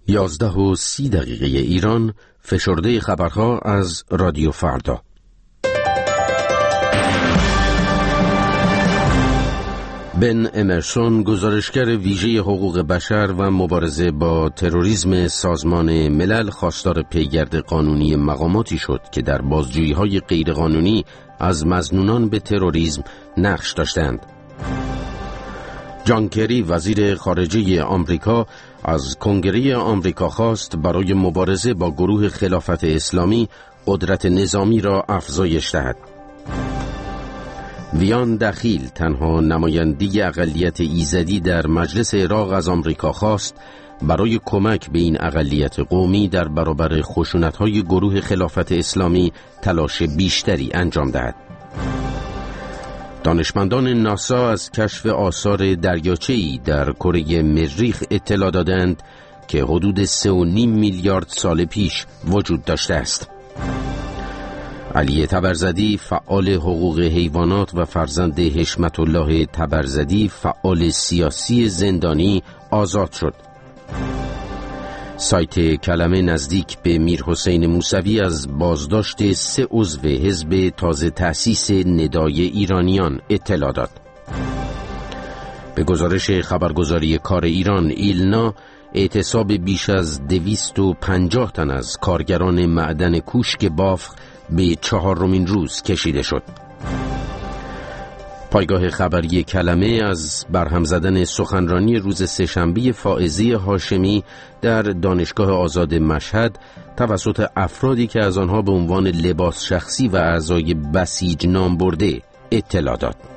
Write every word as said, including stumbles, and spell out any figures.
یازده و سی دقیقه ایران، فشرده خبرها از رادیو فردا. بن امرسون، گزارشگر ویژه حقوق بشر و مبارزه با تروریسم سازمان ملل، خواستار پیگرد قانونی مقاماتی شد که در بازجویی‌های غیرقانونی از مظنونان به تروریسم نقش داشتند. جان کری، وزیر خارجه آمریکا، از کنگره آمریکا خواست برای مبارزه با گروه خلافت اسلامی قدرت نظامی را افزایش دهد. ویان دخیل، تنها نماینده اقلیت ایزدی در مجلس عراق، از آمریکا خواست برای کمک به این اقلیت قومی در برابر خشونت‌های گروه خلافت اسلامی تلاش بیشتری انجام دهد. دانشمندان ناسا از کشف آثار دریاچه‌ای در کره مریخ اطلاع دادند که حدود سه و نیم میلیارد سال پیش وجود داشته است. علی تبرزدی، فعال حقوق حیوانات و فرزند حشمت الله تبرزدی، فعال سیاسی زندانی، آزاد شد. سایت کلمه نزدیک به میرحسین موسوی از بازداشت سه عضو حزب تازه تأسیس ندای ایرانیان اطلاع داد. به گزارش خبرگزاری کار ایران ایلنا، اعتصاب بیش از دویست و پنجاه تن از کارگران معدن کوشک بافق به چهارمین روز کشیده شد. پایگاه خبری کلمه از برهم زدن سخنرانی روز سه‌شنبه فائزه هاشمی در دانشگاه آزاد مشهد توسط افرادی که از آنها به عنوان لباس شخصی و اعضای بسیج نام برده اطلاع داد.